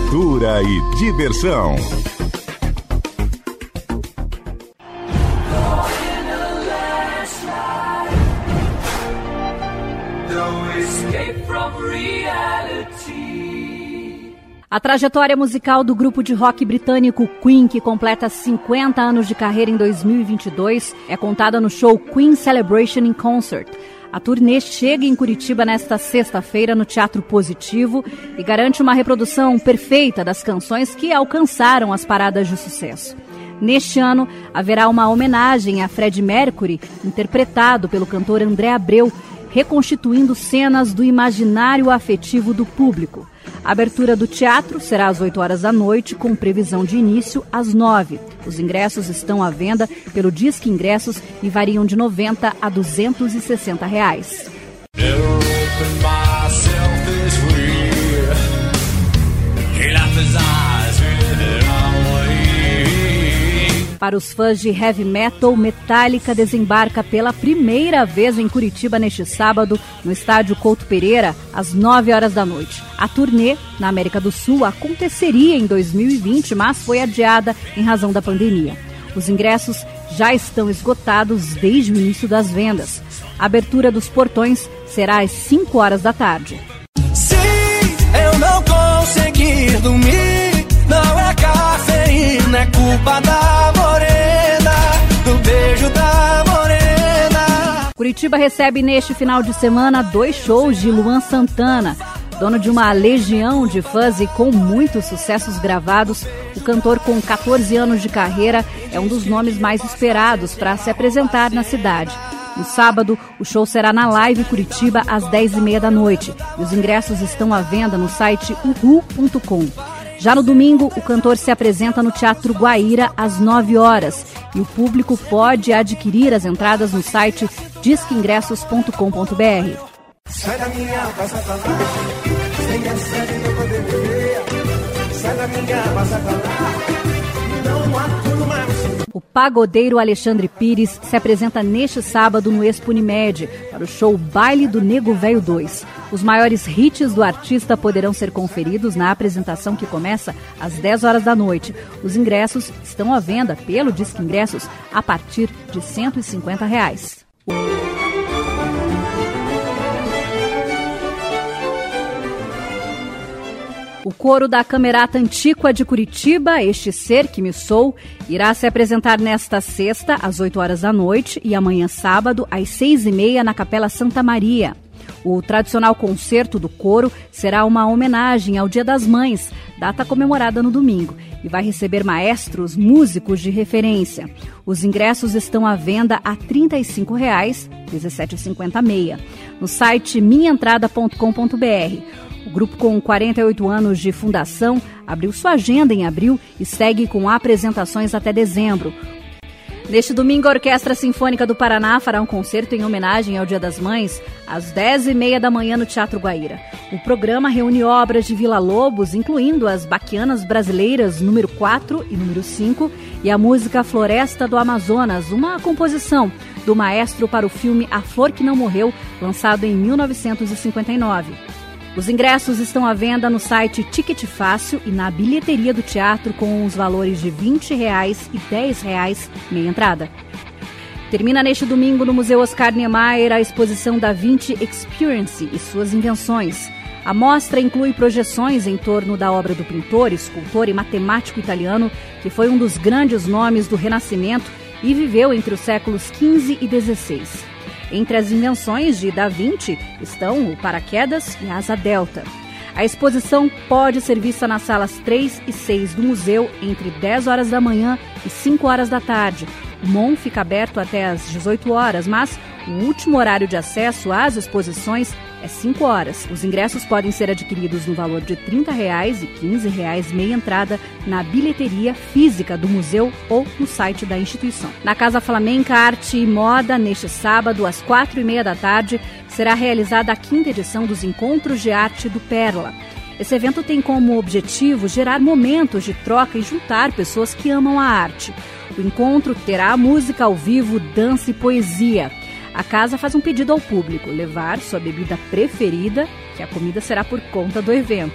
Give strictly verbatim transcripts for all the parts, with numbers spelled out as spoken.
cultura e diversão. A trajetória musical do grupo de rock britânico Queen, que completa cinquenta anos de carreira em dois mil e vinte e dois, é contada no show Queen Celebration in Concert. A turnê chega em Curitiba nesta sexta-feira no Teatro Positivo e garante uma reprodução perfeita das canções que alcançaram as paradas de sucesso. Neste ano, haverá uma homenagem a Freddie Mercury, interpretado pelo cantor André Abreu, reconstituindo cenas do imaginário afetivo do público. A abertura do teatro será às oito horas da noite, com previsão de início às nove. Os ingressos estão à venda pelo Disque Ingressos e variam de noventa a duzentos e sessenta reais. Para os fãs de heavy metal, Metallica desembarca pela primeira vez em Curitiba neste sábado, no estádio Couto Pereira, às nove horas da noite. A turnê na América do Sul aconteceria em dois mil e vinte, mas foi adiada em razão da pandemia. Os ingressos já estão esgotados desde o início das vendas. A abertura dos portões será às cinco horas da tarde. Se eu não conseguir dormir, não é cafeína, é culpa da morena, do beijo da morena. Curitiba recebe neste final de semana dois shows de Luan Santana. Dono de uma legião de fãs e com muitos sucessos gravados, o cantor com catorze anos de carreira é um dos nomes mais esperados para se apresentar na cidade. No sábado, o show será na Live Curitiba às dez e meia da noite e os ingressos estão à venda no site uhu ponto com. Já no domingo, o cantor se apresenta no Teatro Guaíra às nove horas e o público pode adquirir as entradas no site disque ingressos ponto com ponto br. Sai da minha casa pra lá, sem essa de não poder viver. Sai da minha casa pra lá, não há tudo mais. O pagodeiro Alexandre Pires se apresenta neste sábado no Expo Unimed para o show Baile do Nego Velho dois. Os maiores hits do artista poderão ser conferidos na apresentação que começa às dez horas da noite. Os ingressos estão à venda pelo Disque Ingressos a partir de cento e cinquenta reais. O coro da Camerata Antíqua de Curitiba, Este Ser Que Me Sou, irá se apresentar nesta sexta, às oito horas da noite, e amanhã sábado, às seis e meia, na Capela Santa Maria. O tradicional concerto do coro será uma homenagem ao Dia das Mães, data comemorada no domingo, e vai receber maestros, músicos de referência. Os ingressos estão à venda a trinta e cinco reais, dezessete reais e cinquenta centavos, meia, no site minha entrada ponto com ponto br. O grupo, com quarenta e oito anos de fundação, abriu sua agenda em abril e segue com apresentações até dezembro. Neste domingo, a Orquestra Sinfônica do Paraná fará um concerto em homenagem ao Dia das Mães, às dez e meia da manhã no Teatro Guaíra. O programa reúne obras de Villa-Lobos, incluindo as Baquianas Brasileiras número quatro e número cinco, e a música Floresta do Amazonas, uma composição do maestro para o filme A Flor Que Não Morreu, lançado em mil novecentos e cinquenta e nove. Os ingressos estão à venda no site Ticket Fácil e na bilheteria do teatro, com os valores de vinte reais e dez reais, meia entrada. Termina neste domingo no Museu Oscar Niemeyer a exposição Da Vinci Experience e suas invenções. A mostra inclui projeções em torno da obra do pintor, escultor e matemático italiano, que foi um dos grandes nomes do Renascimento e viveu entre os séculos quinze e dezesseis. Entre as invenções de Da Vinci estão o paraquedas e a asa delta. A exposição pode ser vista nas salas três e seis do museu entre dez horas da manhã e cinco horas da tarde. O M O M fica aberto até às dezoito horas, mas o último horário de acesso às exposições é cinco horas. Os ingressos podem ser adquiridos no valor de trinta reais e quinze reais, meia entrada, na bilheteria física do museu ou no site da instituição. Na Casa Flamenca Arte e Moda, neste sábado, às quatro e meia da tarde, será realizada a quinta edição dos Encontros de Arte do Pérola. Esse evento tem como objetivo gerar momentos de troca e juntar pessoas que amam a arte. O encontro terá música ao vivo, dança e poesia. A casa faz um pedido ao público: levar sua bebida preferida, que a comida será por conta do evento.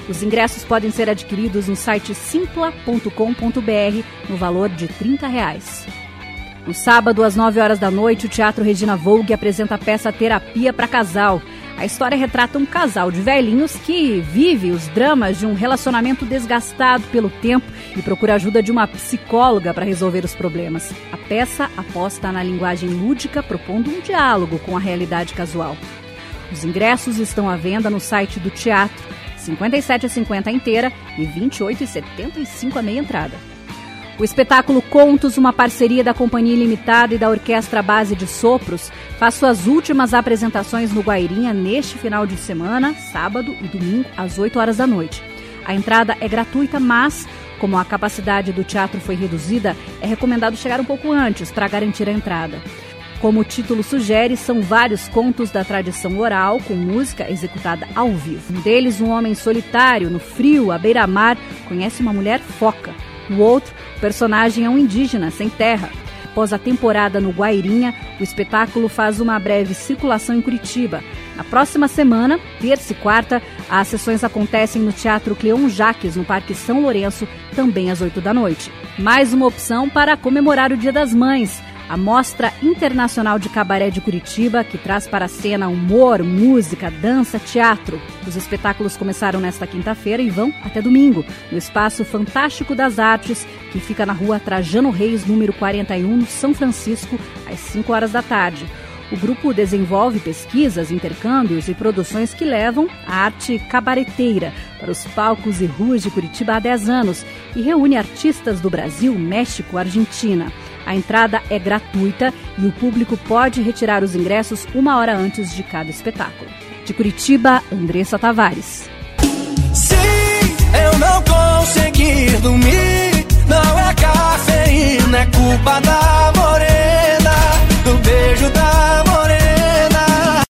Os ingressos podem ser adquiridos no site simpla ponto com ponto b r no valor de trinta reais. No sábado, às nove horas da noite, o Teatro Regina Vogue apresenta a peça Terapia para Casal. A história retrata um casal de velhinhos que vive os dramas de um relacionamento desgastado pelo tempo e procura a ajuda de uma psicóloga para resolver os problemas. A peça aposta na linguagem lúdica, propondo um diálogo com a realidade casual. Os ingressos estão à venda no site do teatro, cinquenta e sete reais e cinquenta centavos inteira e vinte e oito reais e setenta e cinco centavos a meia entrada. O espetáculo Contos, uma parceria da Companhia Ilimitada e da Orquestra Base de Sopros, faz suas últimas apresentações no Guairinha neste final de semana, sábado e domingo, às oito horas da noite. A entrada é gratuita, mas, como a capacidade do teatro foi reduzida, é recomendado chegar um pouco antes para garantir a entrada. Como o título sugere, são vários contos da tradição oral, com música executada ao vivo. Um deles, um homem solitário, no frio, à beira-mar, conhece uma mulher foca. No outro, o personagem é um indígena sem terra. Após a temporada no Guairinha, o espetáculo faz uma breve circulação em Curitiba. Na próxima semana, terça e quarta, as sessões acontecem no Teatro Cleon Jaques, no Parque São Lourenço, também às oito da noite. Mais uma opção para comemorar o Dia das Mães. A Mostra Internacional de Cabaré de Curitiba, que traz para a cena humor, música, dança, teatro. Os espetáculos começaram nesta quinta-feira e vão até domingo, no Espaço Fantástico das Artes, que fica na rua Trajano Reis, número quarenta e um, no São Francisco, às cinco horas da tarde. O grupo desenvolve pesquisas, intercâmbios e produções que levam a arte cabareteira para os palcos e ruas de Curitiba há dez anos e reúne artistas do Brasil, México, Argentina. A entrada é gratuita e o público pode retirar os ingressos uma hora antes de cada espetáculo. De Curitiba, Andressa Tavares. Se eu não conseguir dormir, não é cafeína, é culpa